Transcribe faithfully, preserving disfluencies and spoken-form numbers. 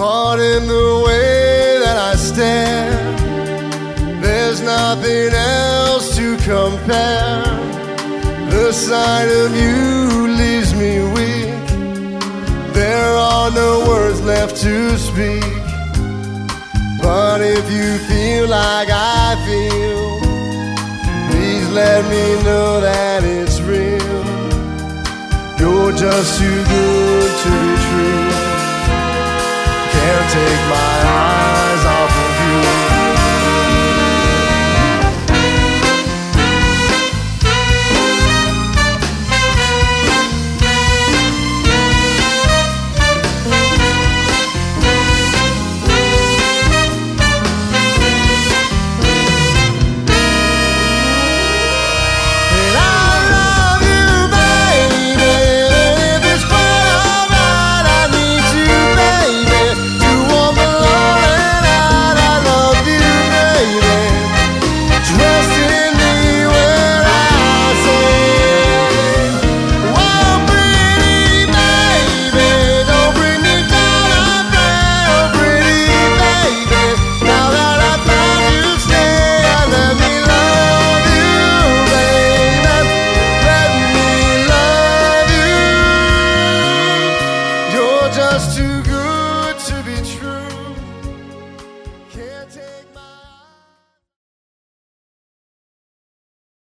But in the way that I stare, there's nothing else to compare. The sight of you leaves me weak. There are no words left to speak. But if you feel like I feel, please let me know that it's real. You're just too good to be true. Can't take my eyes off of you. Just too good.